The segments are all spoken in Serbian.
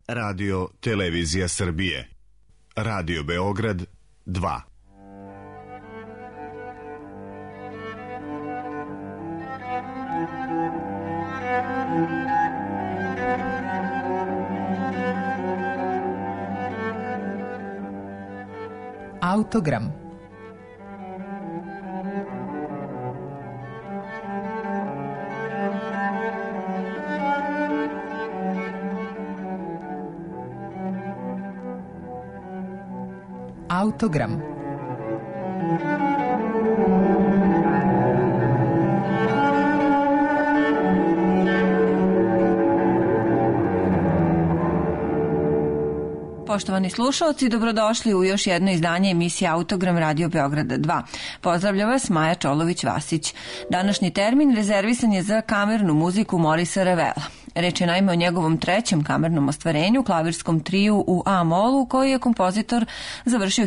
Radio Televizija Srbije. Radio Beograd 2. Autogram. Autogram. Poštovani slušalci, dobrodošli u još jedno izdanje emisije Autogram Radio Beograda 2. Pozdravlja vas Maja Čolović-Vasić. Današnji termin rezervisan je za kamernu muziku Morisa Ravela. Reč je naime o njegovom trećem kamernom ostvarenju, klavirskom triju u A-molu, koji je kompozitor završio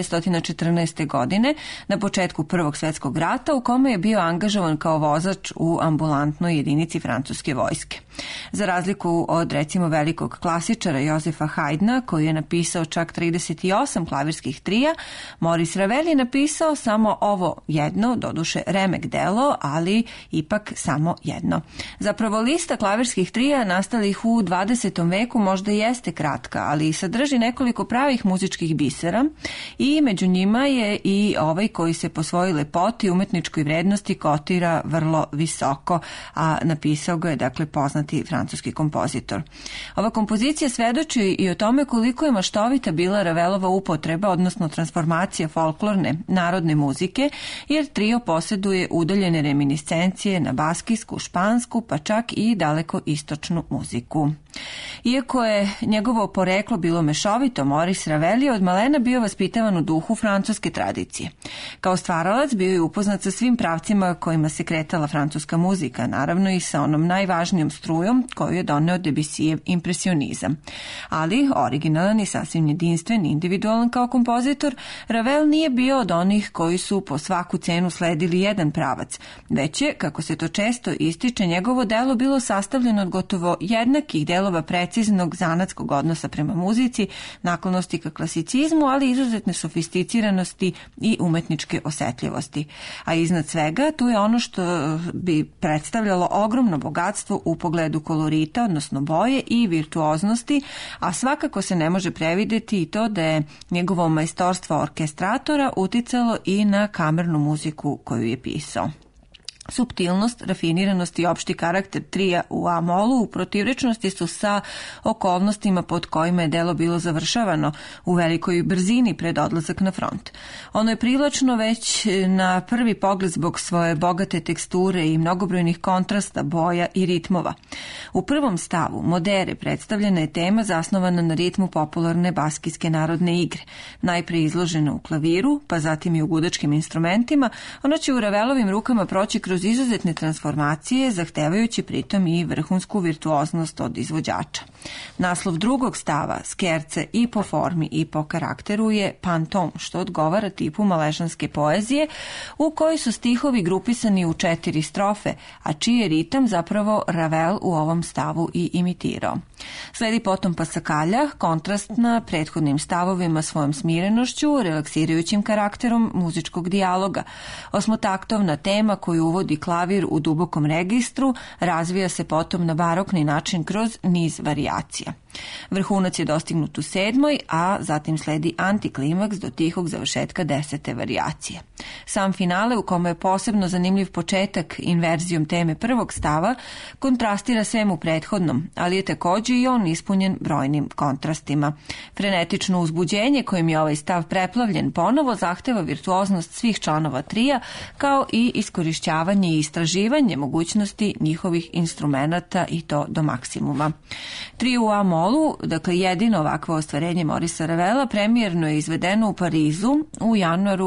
1914. godine na početku Prvog svjetskog rata, u kome je bio angažovan kao vozač u ambulantnoj jedinici francuske vojske. Za razliku od, recimo, velikog klasičara Jozefa Haydna, koji je napisao čak 38 klavirskih trija, Moris Ravel je napisao samo ovo jedno, doduše remek delo, ali ipak samo jedno. Zapravo lista klavirskih trija nastalih u 20. veku možda jeste kratka, ali sadrži nekoliko pravih muzičkih bisera i među njima je i ovaj koji se po svojoj lepoti i umetničkoj vrednosti kotira vrlo visoko, a napisao ga je, dakle, poznati francuski kompozitor. Ova kompozicija svedoči i o tome koliko je maštovita bila Ravelova upotreba, odnosno transformacija folklorne narodne muzike, jer trio posjeduje udaljene reminiscencije na baskijsku, špansku, pa čak i daleko istočnu muziku. Iako je njegovo poreklo bilo mešovito, Moris Ravel je od malena bio vaspitavan u duhu francuske tradicije. Kao stvaralac bio je upoznat sa svim pravcima kojima se kretala francuska muzika, naravno i sa onom najvažnijom strujom koju je doneo Debussyjev impresionizam. Ali originalan i sasvim jedinstven, individualan kao kompozitor, Ravel nije bio od onih koji su po svaku cenu sledili jedan pravac, već je, kako se to često ističe, njegovo delo bilo sastavljeno od gotovo jednakih delova preciznog zanatskog odnosa prema muzici, naklonosti ka klasicizmu, ali izuzetne sofisticiranosti i umetničke osetljivosti. A iznad svega tu je ono što bi predstavljalo ogromno bogatstvo u pogledu kolorita, odnosno boje i virtuoznosti, a svakako se ne može prevideti i to da je njegovo majstorstvo orkestratora uticalo i na kamernu muziku koju je pisao. Suptilnost, rafiniranost i opšti karakter trija u A-molu u protivrečnosti su sa okolnostima pod kojima je delo bilo završavano u velikoj brzini pred odlazak na front. Ono je privlačno već na prvi pogled zbog svoje bogate teksture i mnogobrojnih kontrasta, boja i ritmova. U prvom stavu Modere predstavljena je tema zasnovana na ritmu popularne baskijske narodne igre. Najpre izložena u klaviru, pa zatim i u gudačkim instrumentima, ona će u Ravelovim rukama proći kroz izuzetne transformacije, zahtevajući pritom i vrhunsku virtuoznost od izvođača. Naslov drugog stava, Skerce, i po formi i po karakteru je Pantom, što odgovara tipu malešanske poezije, u kojoj su stihovi grupisani u 4 strofe, a čiji je ritam zapravo Ravel u ovom stavu i imitirao. Sledi potom Pasakalja, kontrastna prethodnim stavovima svojom smirenošću, relaksirajućim karakterom muzičkog dijaloga. Osmotaktovna tema koju uvodi klavir u dubokom registru razvija se potom na barokni način kroz niz varijacija. Vrhunac je dostignut u 7., a zatim sledi antiklimaks do tihog završetka 10. varijacije. Sam finale, u kome je posebno zanimljiv početak inverzijom teme prvog stava, kontrastira svemu prethodnom, ali je također i on ispunjen brojnim kontrastima. Frenetično uzbuđenje kojim je ovaj stav preplavljen ponovo zahteva virtuoznost svih članova trija, kao i iskorišćavanje i istraživanje mogućnosti njihovih instrumenata, i to do maksimuma. Trio u A-molu, dakle jedino ovakvo ostvarenje Morisa Ravela, premijerno je izvedeno u Parizu u januaru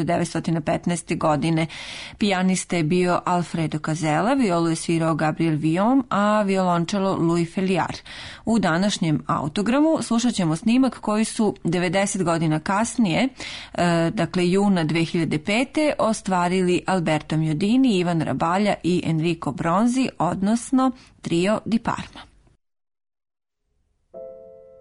1915. godine. Pijanista je bio Alfredo Casella, violu je svirao Gabriel Villaume, a violončelo Louis Felliar. U današnjem autogramu slušat ćemo snimak koji su 90 godina kasnije, dakle juna 2005. ostvarili Alberto Miodini, Ivan Rabalja i Enrico Bronzi, odnosno Trio di Parma.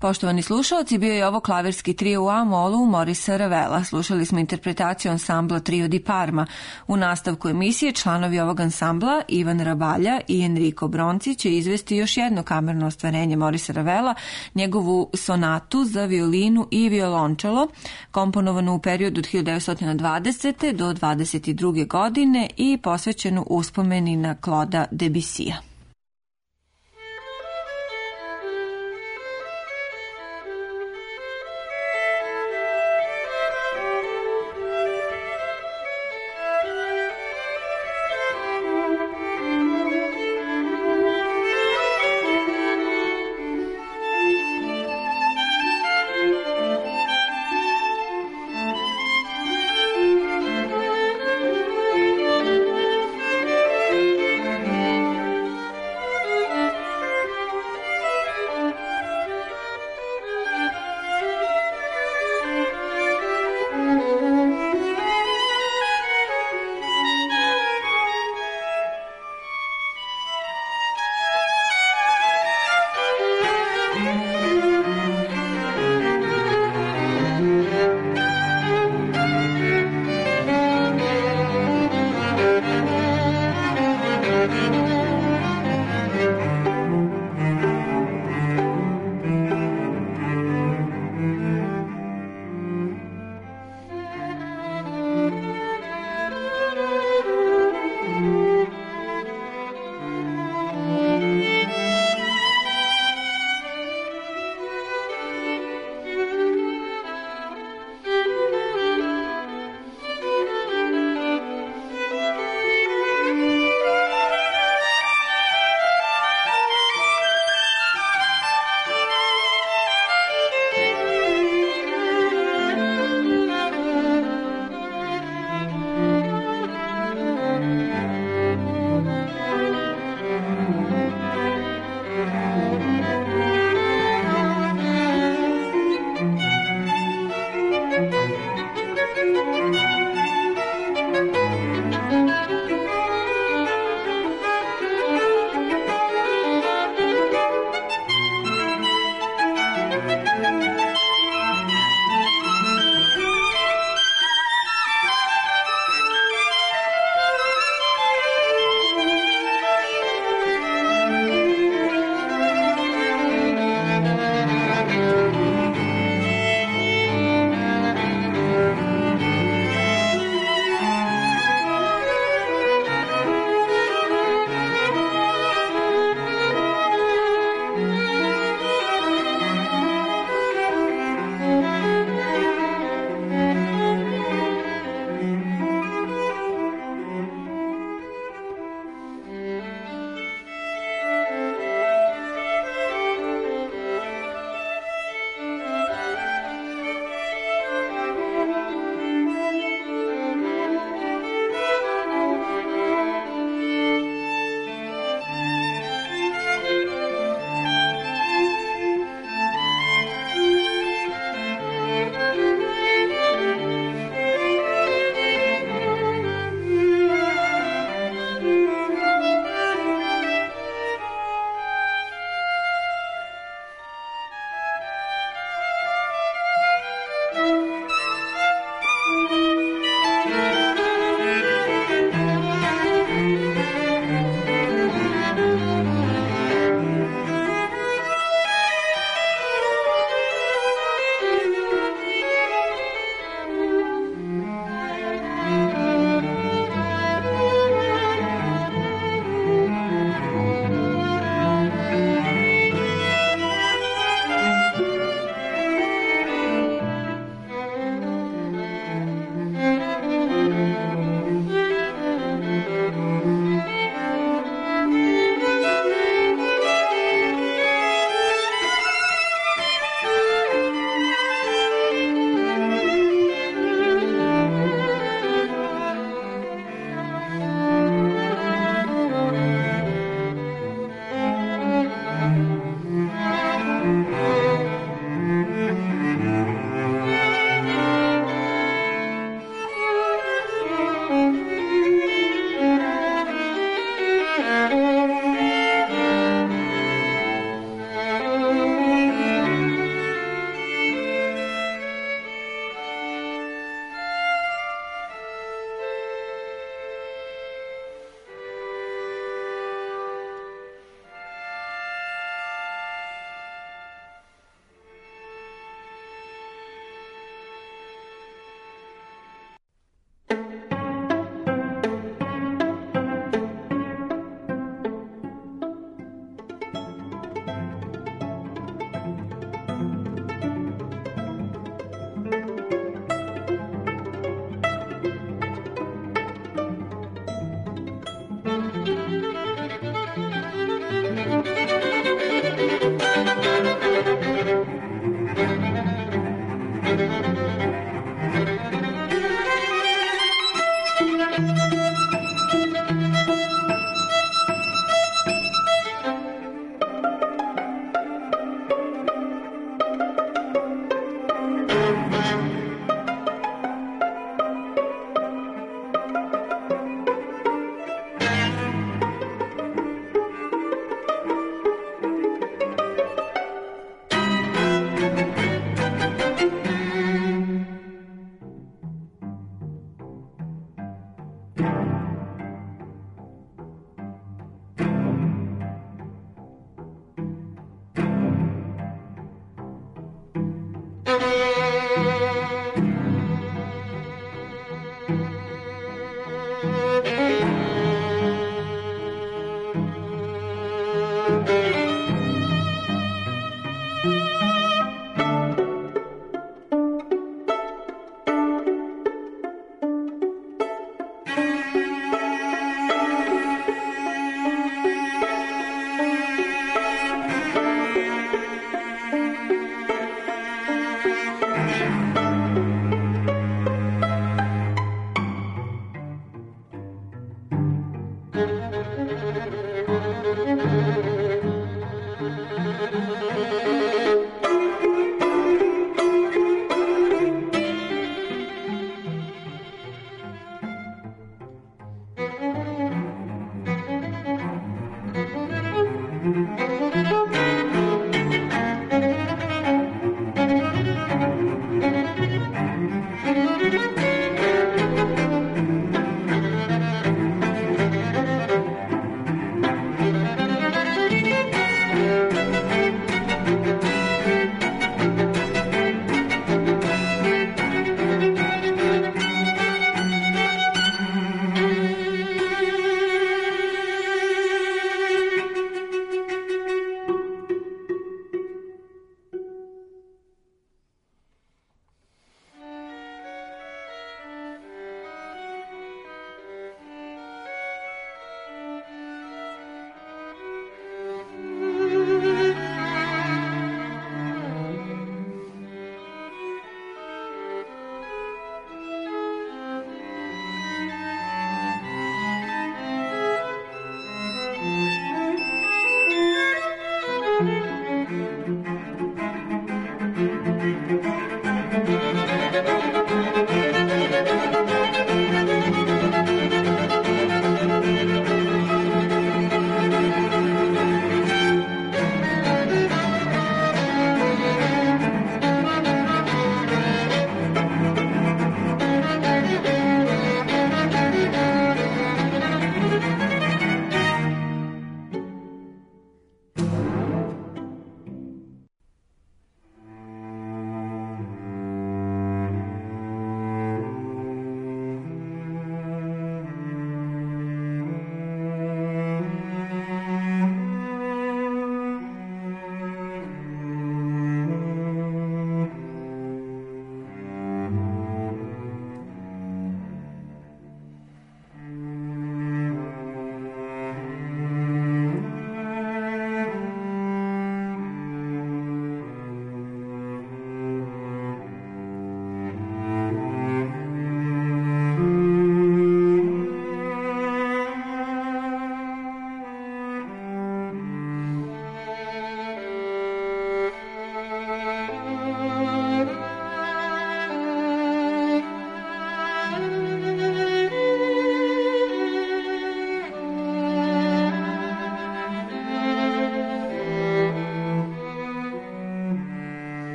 Poštovani slušalci, bio je ovo klavirski trio u A-molu Morisa Ravela. Slušali smo interpretaciju ansambla Trio di Parma. U nastavku emisije članovi ovog ansambla, Ivan Rabalja i Enrico Bronci, će izvesti još jedno kamerno ostvarenje Morisa Ravela, njegovu sonatu za violinu i violončelo, komponovanu u periodu od 1920. do 22. godine i posvećenu uspomeni na Clauda Debussya.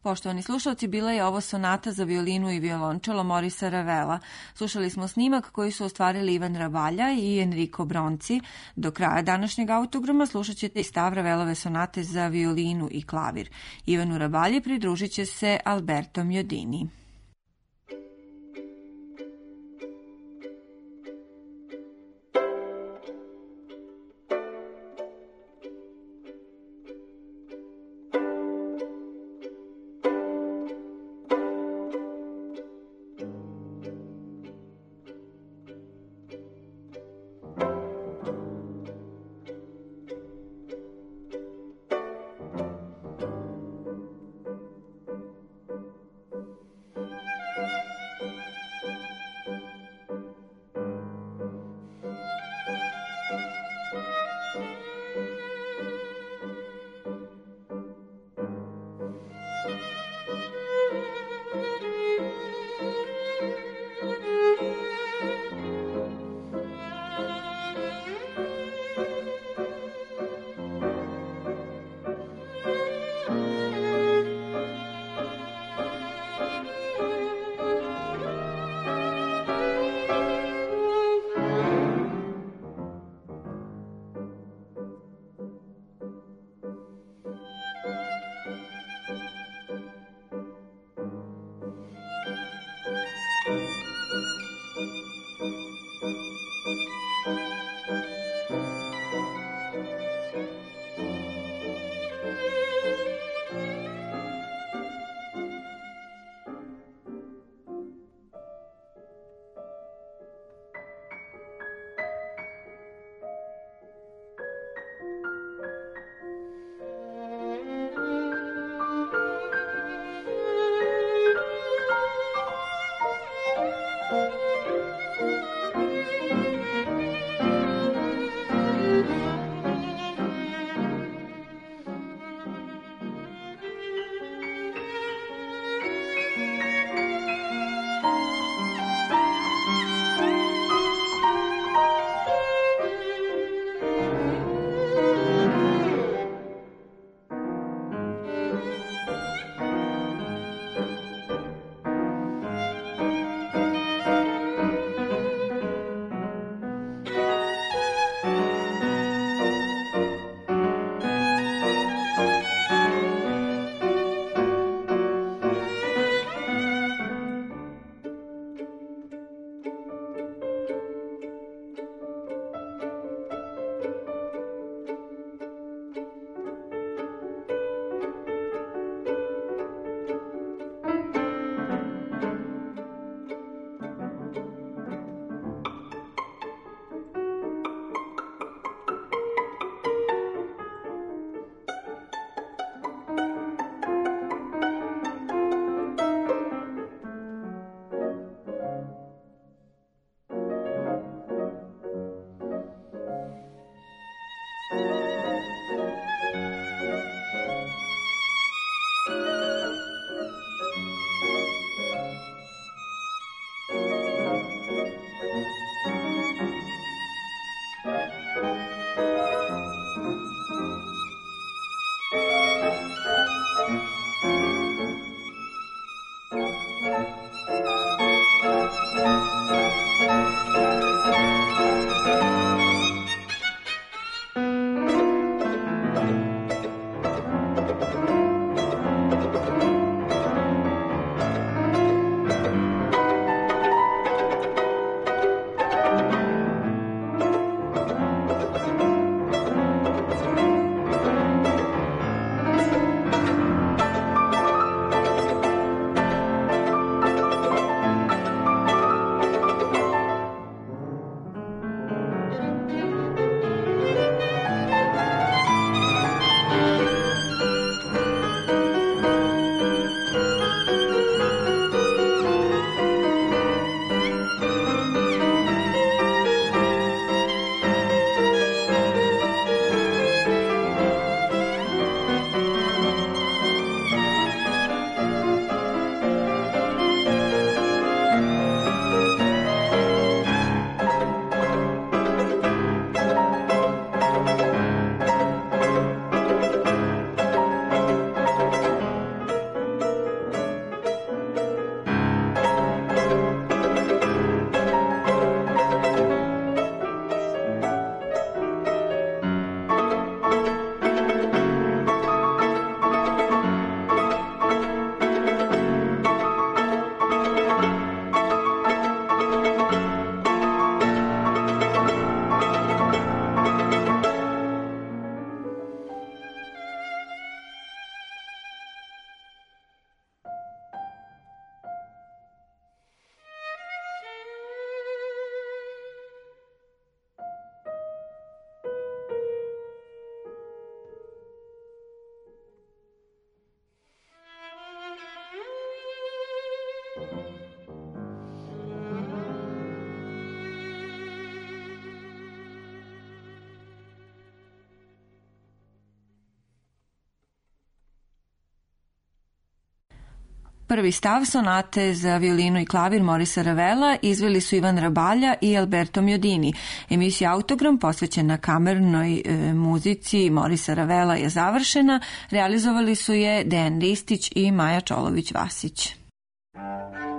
Poštovani slušalci, bila je ovo sonata za violinu i violončelo Morisa Ravela. Slušali smo snimak koji su ostvarili Ivan Rabalja i Enrico Bronci. Do kraja današnjeg autograma slušat ćete i stav Ravelove sonate za violinu i klavir. Ivanu Rabalji pridružit će se Alberto Mjodini. Prvi stav sonate za violinu i klavir Morisa Ravela izveli su Ivan Rabalja i Alberto Miodini. Emisija Autogram posvećena kamernoj muzici Morisa Ravela je završena. Realizovali su je Dejan Ristić i Maja Čolović-Vasić.